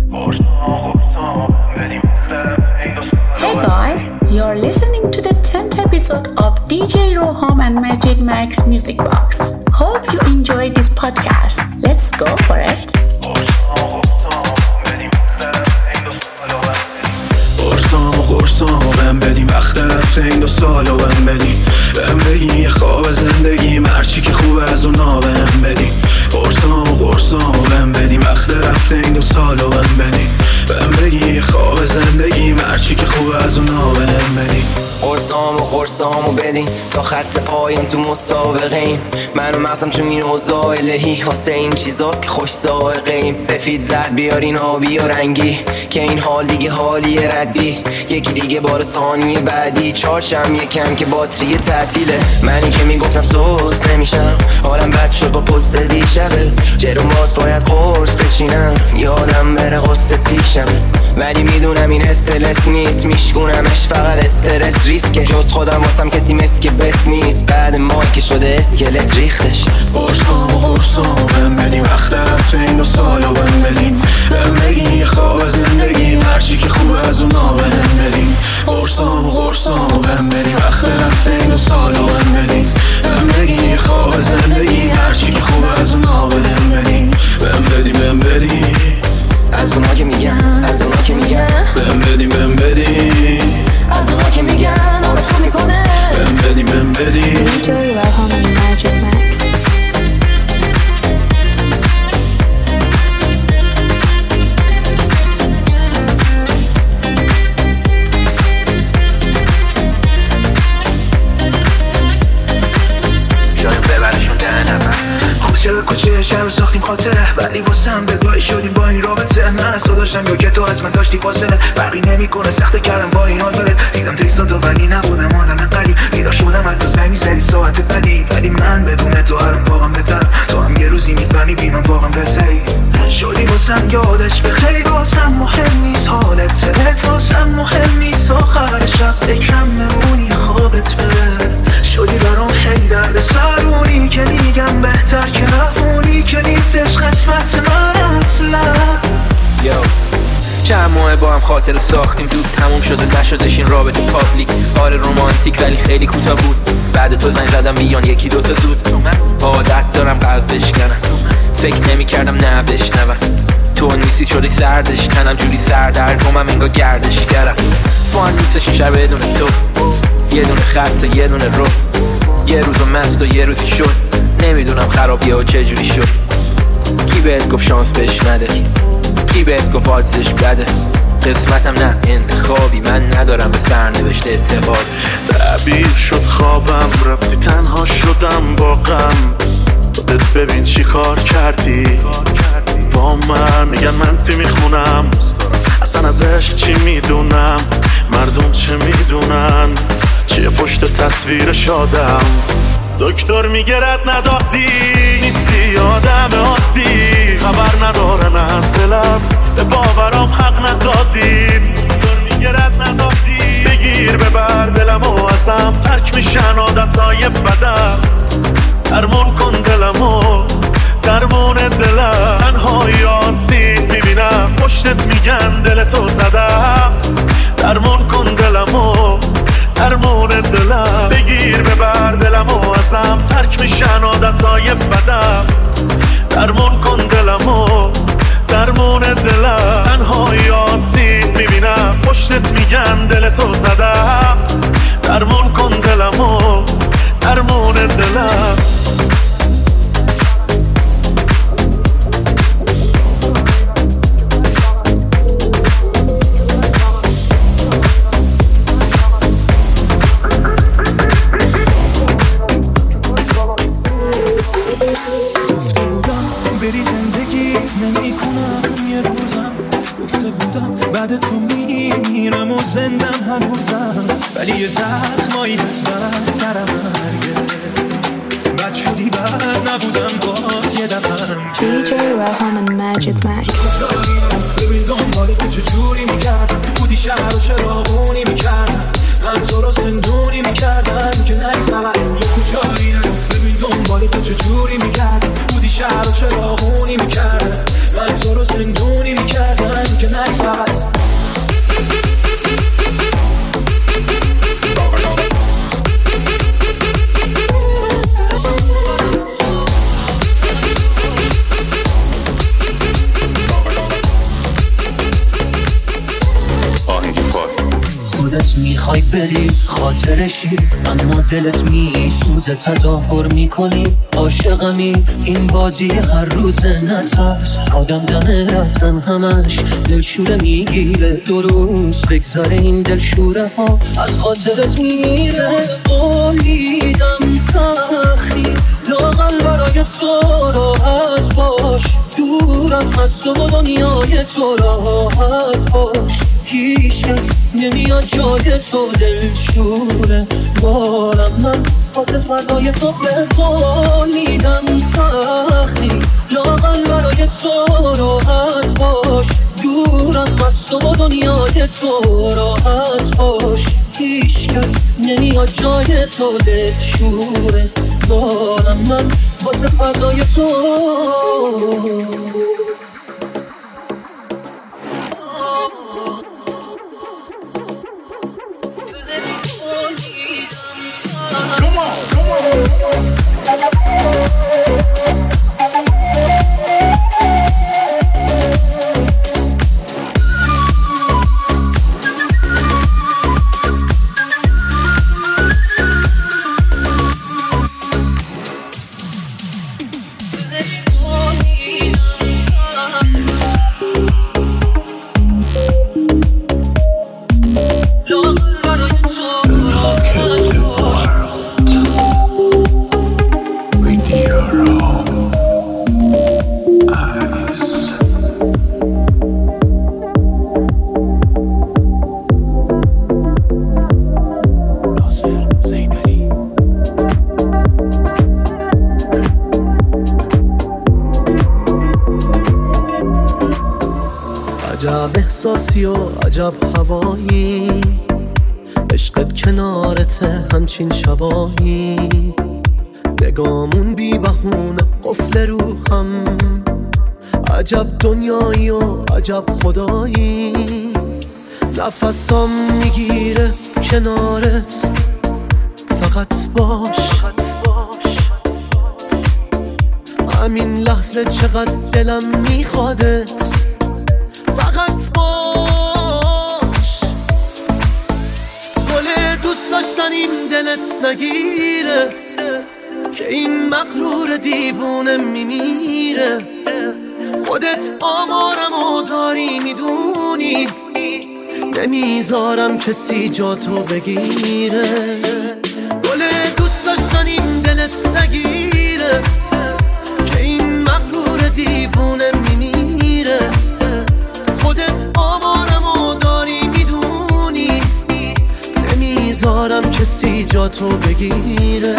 Hey guys, you're listening to the 10th episode of DJ Roham and Majid Max Music Box. Hope you enjoyed this podcast. Let's go for it. قرصامو بهم بدیم وقت رفته این 2 سالو بهم بدیم بهم بگیم یه خواب زندگی مرچی که خوبه از اونا بهم بدیم قرصامو بهم بدیم وقت رفته این 2 سالو بهم بدیم بهم بگیم یه خواب زندگی مرچی که خوبه از اونا بهم بدیم قرصامو بدین تا خط پایم تو مسابقه منو مغزم تو این اوضاع الهی واسه این چیزاست که خوش سائقه ایم سفید زرد بیارین آبی و رنگی که این حال دیگه حالی ردی یکی دیگه بار ثانیه بعدی چارشم یکم که باتری تعطیله منی که میگفتم سوز نمیشم حالم بد شد با پست دیشبه جرم باز باید قرص بچینم یادم بره قصه پیشم ولی میدونم این استرس نیست میشکونمش فقط استرس ریسکه جز خودم واسم کسی مسک بس نیست بعد مایی که شده اسکلت ریختش قرصامو بهم بدیم وقت رفته این 2 سالو بهم بدیم بهم بگیم یه خواب زندگی مرچی که خوبه از اونا بهم بدیم قرصامو بهم بدیم وقت رفته این 2 سالو بهم بدیم بهم بگیم یه خواب زندگی مرچی که خوبه از اونا بهم بدیم بهم بدیم از اونا که میگن بهم بدیم از اونا که میگن آره خوب میکنه بهم بدیم DJ Roham and Majid Max. چرا کوچه شهر رو ساختیم خاطره ولی واسم بگاهی شدیم با این رابطه من از تو داشتم یا که تو از من داشتی فاصله فرقی نمیکنه سخته کردم با این حال دیدم تکستاتو ولی نبودم آدم قریب بیدار شدم حتی زنگ میزدی ساعت بدی ولی من بدون تو هرم واقعا بهتر تو هم یه روزی میفهمی بی من واقعا بهتری شدی واسم یادش بخیر واسم مهم نیست حالت واسم مهم نیست آخر شب فکرم نمونی خوابت بره شدی برام هی درد سرونی که میگم بهتر که رفونی که نیستش قسمت من اصلا چند ماه با هم خاطر ساختیم زود تموم شده نشدش این رابطه پابلیک آره رومانتیک ولی خیلی کوتاه بود بعد تو زنگ زدم بیان 1-2 تا زود من عادت دارم قلب بشکنم فکر نمی کردم نه بشنوم تو نیستی شدی سردش تنم جوری سردرگمم انگار گردش کردم فان نیستش این شب بدون تو یه دونه خط و یه دونه رو یه روزو مست و یه روزی شد نمیدونم خرابیه و چه جوری شد کی بهت گفت شانس بهش نده کی بهت گفت آدزش بده قسمتم نه انتخابی من ندارم به سرنوشت اعتقاد تعبیر شد خوابم رفتی تنها شدم با غم خودت ببین چی کار کردی با من میگن منفی میخونم اصلا ازش چی میدونم مردم چه میدونن چیه پشت تصویر شادم دکتر میگه رد ندادی نیستی آدم عادی خبر ندارن از دلم به باورام حق ندادی دکتر میگه رد ندادی بگیر ببر دلم و ازم ترک میشن عادتهای بدم درمون کن دلمو درمون دلم تنهایی آسیب میبینم پشتت میگن دلتو زدم درمون کن دلمو درمون دلم بگیر ببر دلمو ازم ترک میشن عادتهای بدم درمون کن دلمو درمون دلم تنهایی آسیب میبینم پشتت میگن دلتو زدم درمون کن دلمو درمون دلم زندم هنوزم ولی یه زخمایی هست بدترم مرگه بد شدی بد نبودم با یه دفعم DJ Roham and Majid Max. ببین دنبال تو چجوری میکردم بودی شهر و چراغونی میکردم من تو رو زندونی میکردم که نی فقط اینجا کجایی ببین دنبال تو چجوری میکردم بودی شهر و چراغونی میکردم من تو رو زندونی میکردم که روز میخوای بری خاطرشی، اما دلت میسوزه تظاهر میکنی عاشقمی. این بازی هر روز نترس، آدم دم رفتن همش دلشوره میگیره. 2 روز بگذاره این دلشوره ها از خاطرت میره. بریدم سختی لاغل برای تو راحت باش، دورم از تو و دنیای تو راحت باش. هیچ کس نمیاد جای تو دلشوره بارم من واسه فردای تو ببالیدم سختی لاغل برای تو راحت باش، دورم از تو و دنیای تو راحت باش. هیچ کس نمیاد جای تو دلشوره بارم من واسه فردای تو. عجب احساسی و عجب هوایی، عشقت کنارته همچین شبایی. نگامون بی بهونه قفل روحم، عجب دنیایی و عجب خدایی. نفسام میگیره کنارت فقط باش، همین لحظه چقدر دلم میخوادت فقط باش. گل دوست داشتنیم دلت نگیره که این مغرور دیوونه میمیره. خودت آمارمو داری میدونی، نمیذارم کسی جا تو بگیره. گل دوست داشتنیم دلت نگیره که این مغرور دیوونه میمیره. خودت آمارمو داری میدونی، نمیذارم کسی جا تو بگیره.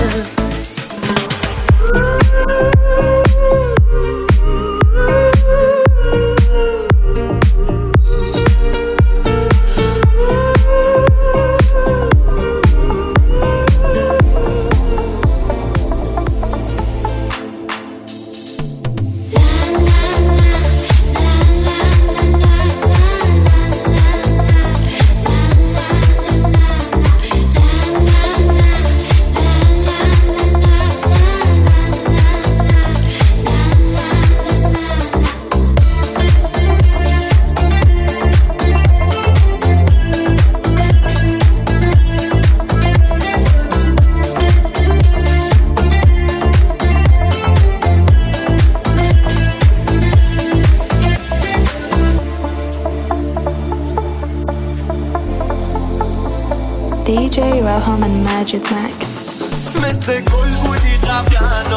DJ Roham and Magic Max. مثل گل بودی قبلا،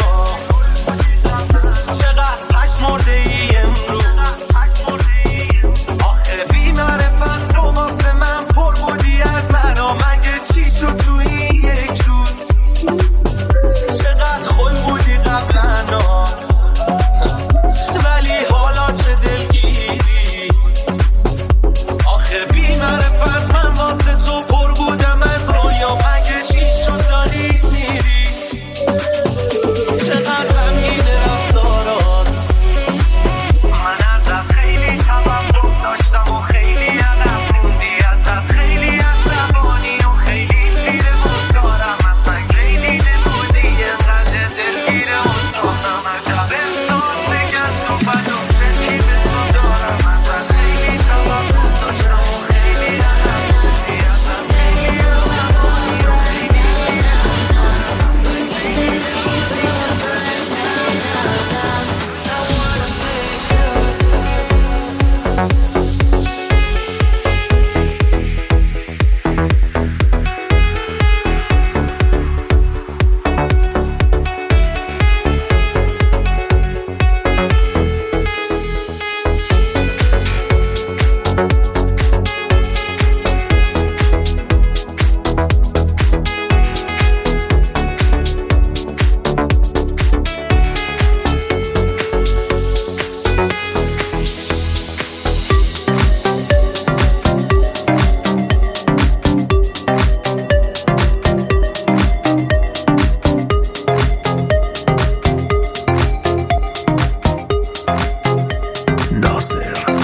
چقدر پشمرده ای امروز. آخه بی معرفت تو واسه من پر بودی از من، مگه چی شد تو این یک روز؟ چقدر خل بودی قبلا، ولی حالا چه دلگیری. آخه بی معرفت من واسه تو پر بودم از رویا، مگه چی شد داری میری؟ چقدر غمگین رفتارات،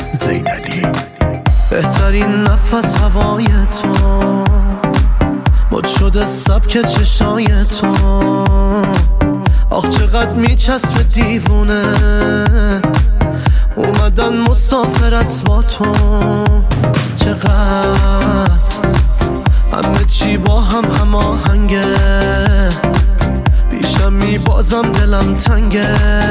زینالی. بهترین نفس هوای تو، مد شده سبک چشای تو، آخ چقدر میچسبه دیوونه، اومدن مسافرت با تو، چقدر همه چی با هم هماهنگه، پیشم میبازم دلم تنگه،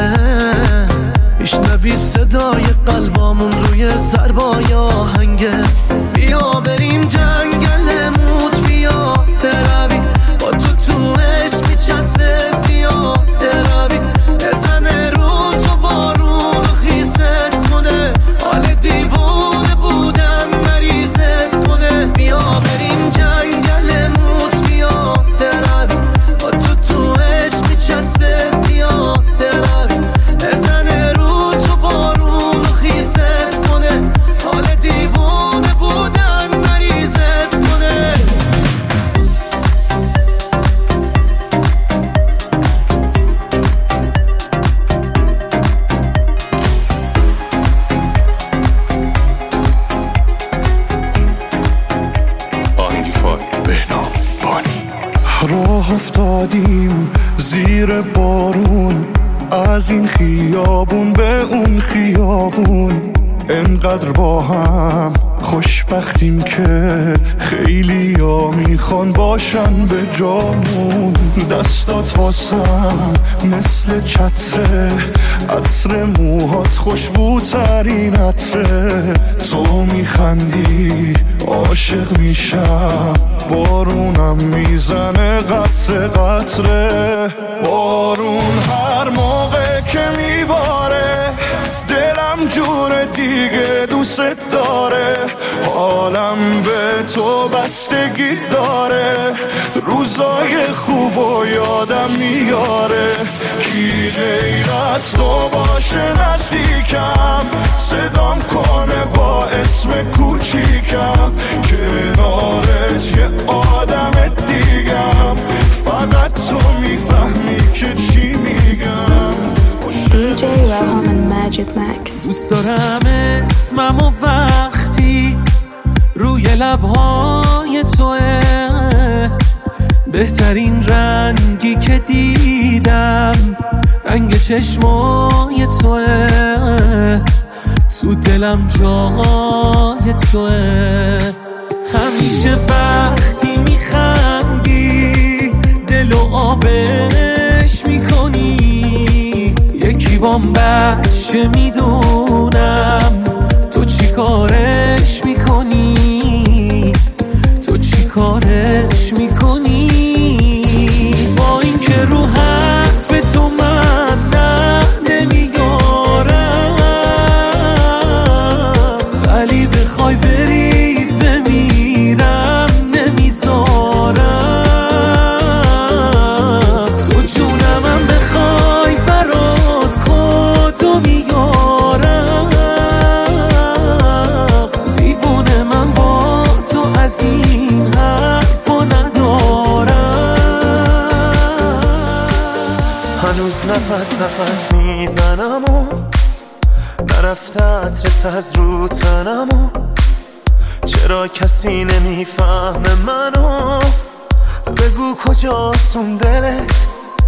میشنوی صدای قلبامون روی ضربای آهنگه. بیا بریم جنگل موت، بیا بروی با تو عشق میچسبه زیاده روی، بزنه رو تو بارون خیست کنه، حال دیوونه بودن مریضت کنه. بیا بریم جنگل موت، بیا بروی با تو عشق میچسبه زیاده روی، بزنه رو تو بارون خیست کنه، حال دیوونه بودن مریضت کنه. راه افتادیم زیر بارون، از این خیابون به اون خیابون، انقدر با هم خوشبختیم که خیلی ها میخوان باشن به جامون. دستات واسم مثل چتره، عطر موهات خوشبوترین عطره، تو میخندی عاشق میشم، بارونم میزنه قطره قطره. بارون هر موقع که میباره دلم جور دیگه دوست داره، حالم به تو بستگی داره، روزای خوب و یادم میاره. کی غیر از تو باشه نزدیکم، صدام کنه با اسم کوچیکم، کنارت یه آدم دیگم، فقط تو میفهمی که چی میگم. DJ Roham and Majid Max. دوست دارم اسمم و وقتی روی لبهای توه، بهترین رنگی که دیدم رنگ چشمای توه، تو دلم جای توه. همیشه وقتی میخندی دلو آبش میکنی، یکی بام بچه میدونم تو چی کارش میکنی، تو چی کارش میکنی. با این که رو حرف تو من نه نمیارم، ولی بخوای بری بمیرم نمیذارم، تو جونمم بخوای برات کدو میارم، دیوونه من با تو از این حرفا ندارم. هنوز نفس میزنم و نرفته عطرت از رو تنم و چرا کسی نمیفهمه منو، بگو کجاست اون دلت،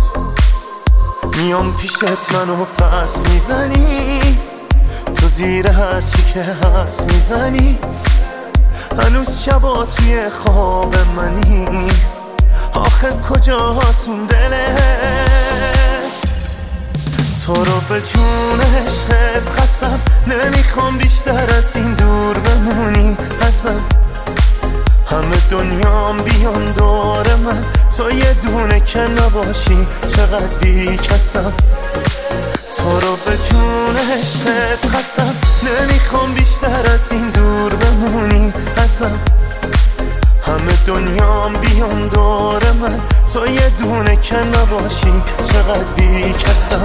میام پیشت منو پس میزنی، تو زیر هرچی که هست میزنی، هنوز شبا توی خواب منی، آخه کجاست اون دلت. تو رو به جون عشقت قسم، نمیخوام بیشتر از این دور بمونی ازم، همه دنیام بیان دور من، تو یه دونه که نباشی چقدر بی کسم. تو رو به جون عشقت قسم، نمیخوام بیشتر از این دور بمونی ازم، همه دنیام بیان دور من، تو یه دونه که نباشی چقدر بی کسم.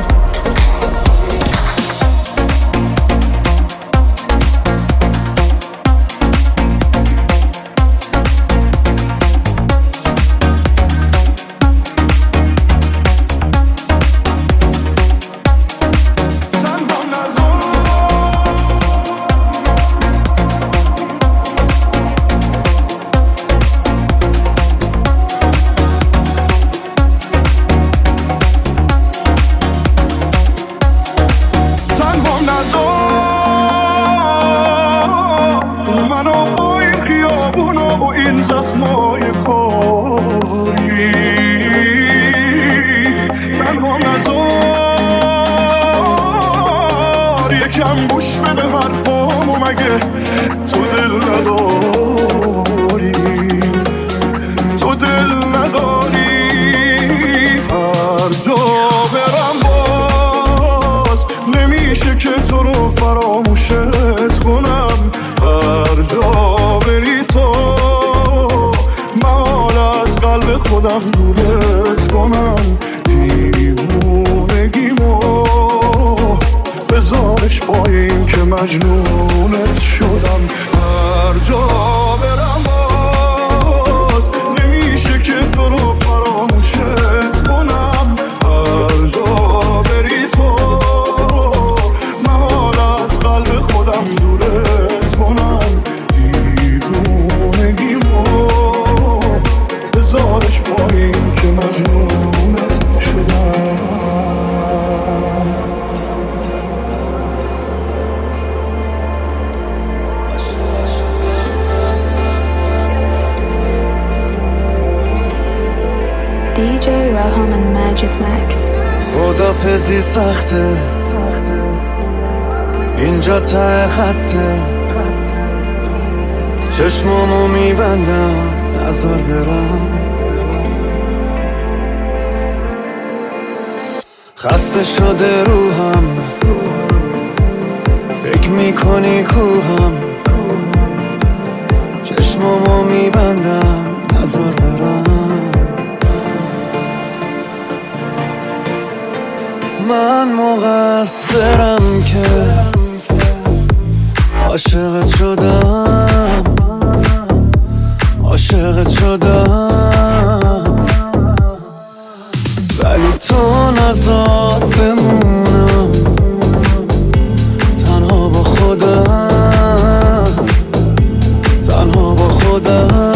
این زخمای کاری تنها نزار یکم گوش بده حرفامو مگه تو دل نداری تو دل نداری هر جا برم باز نمیشه که تو رو فراموشت کنم هر جا بری تو محال از قلب خودم دورت کنم دیوونگیمو بذارش پایین که مجنونت شدم هر جا برم باز نمیشه که تو رو فراموشت کنم هر جا بری تو محال از قلب خودم دورت کنم دیوونگیمو بذارش پایین که مجنونت شدم DJ Raham and Magic Max. خدافزی سخته اینجا ته خطه چشمامو میبندم نذار برم خسته شده روحم فکر میکنی کوهم چشمامو میبندم نذار برم من مقصرم که عاشقت شدم عاشقت شدم ولی تو نذار بمونم تنها با خودم تنها با خودم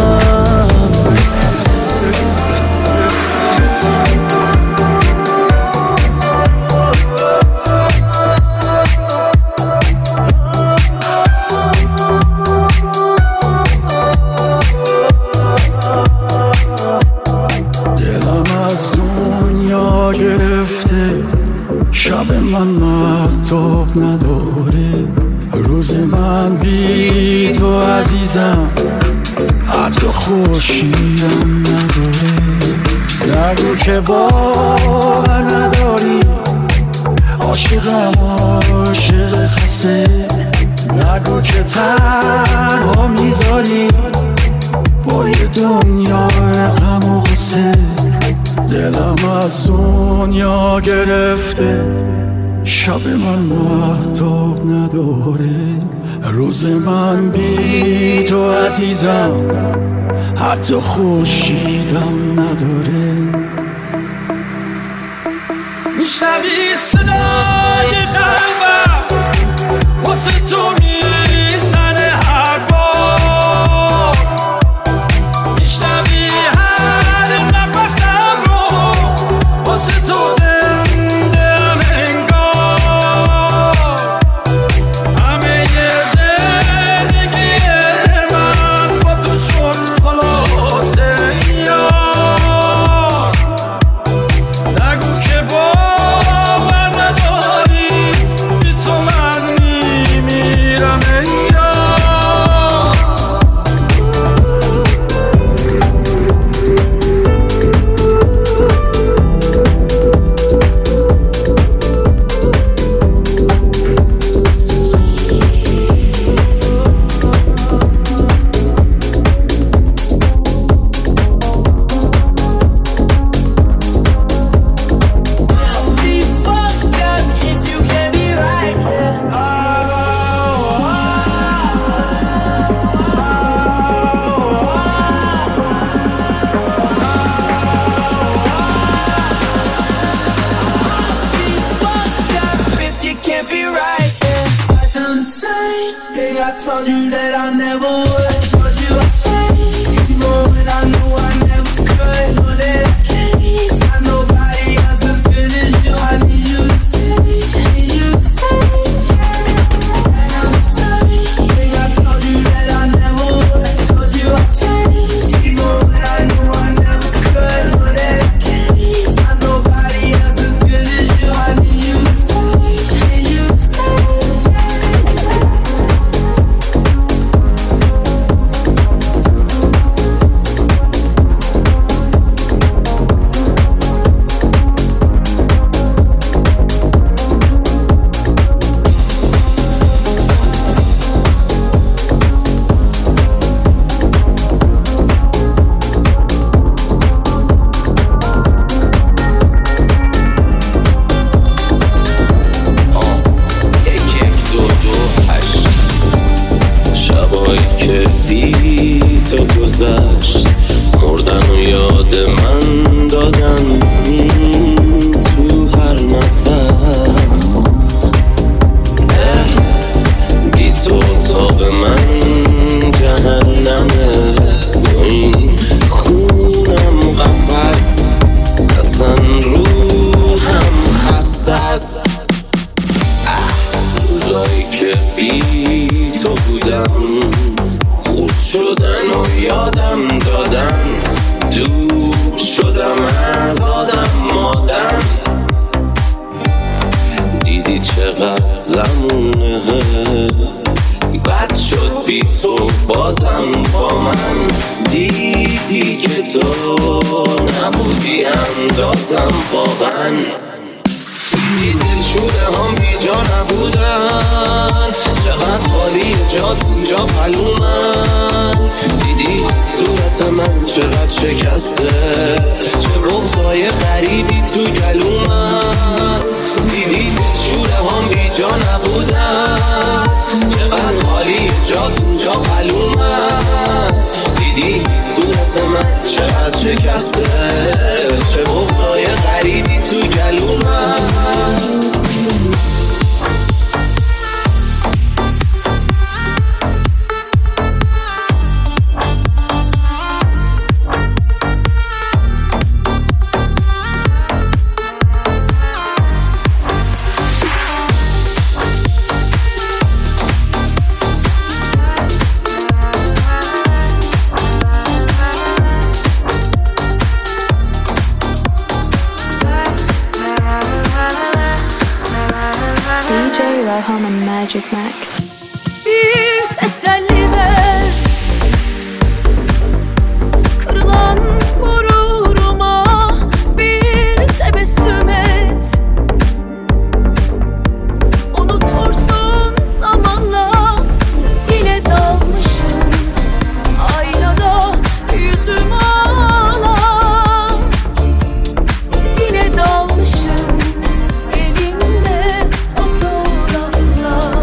شب من مهتاب نداره روز من بی تو عزیزم حتی خورشیدم نداره نگو که باور نداری عاشقم عاشق خسته نگو که تنها میذاری با یه دنیای غم و غصه دلم از دنیا گرفته شب من مهتاب نداره روز من بی تو عزیزم حتی خورشیدم نداره میشنوی صدای قلبم واسه تو میزنه هر بار میشنوی هر نفسم رو واسه تو زنده هم انگار همه زندگی من با تو شد خلاصه یار نگو که باور نداری بی تو من میمیرم I told you that I never would. I told you I'd change, even when I knew I never could. Know that I can't find nobody else as good as you. I need you to stay, need you to stay. And I'm sorry, I told you that I never would. I told you I'd change. روزایی که بی تو گذشت مردن و یاد من دادن تو هر نفس بی تو اتاق من جهنمه با این خونم قفس اصلا روحم خسته است روزایی که بی تو بودم خوب شدن و یادم دادن دور شدم از آدم مادم دیدی چقدر زمونه بد شد بی تو بازم با من دیدی که تو نبودی اندازم واقعا دیدی دلشوره هم بی جا نبودن چقدر حالی جات اونجا پلومن دیدی صورت من چقدر شکسته چه بغضای غریبی تو گلومن دیدی دلشوره هم بی جا نبودن چقدر حالی جات اونجا پلومن دیدی صورت من چقدر شکسته چه بغضای غریبی تو گلومن DJ Roham and Magic Max. Bir teselli ver kırılan gururuma, bir tebessüm et. Unutursun zamanla, yine dalmışım aynada yüzüm ağlar. Yine dalmışım elimde fotoğraflar.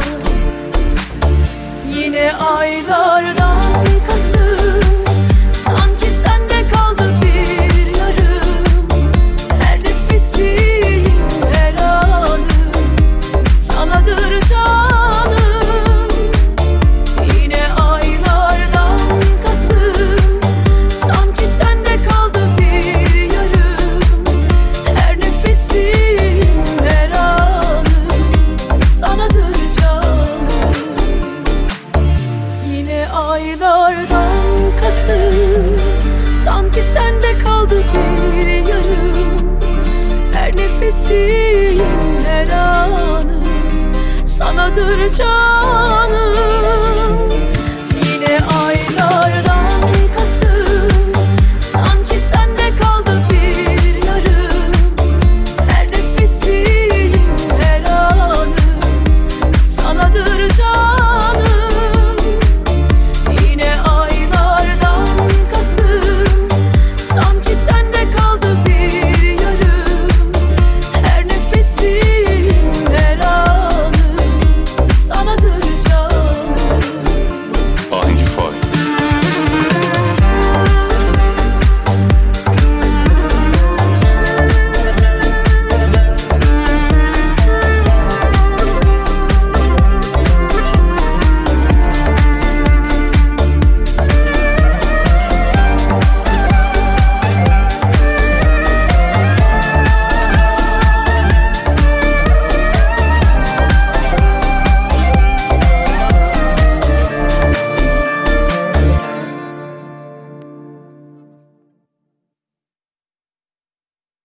Yine aylardan Kasım, sanki sende kaldı bir yarım. Her nefesim, her anım sanadır canım. Yine aylardan Kasım, sanki sende kaldı bir yarım. Her nefesim, her anım sanadır canım. Yine aylardan Kasım, sanki sende kaldı bir yarım. Her nefesim, her anım sanadır canım.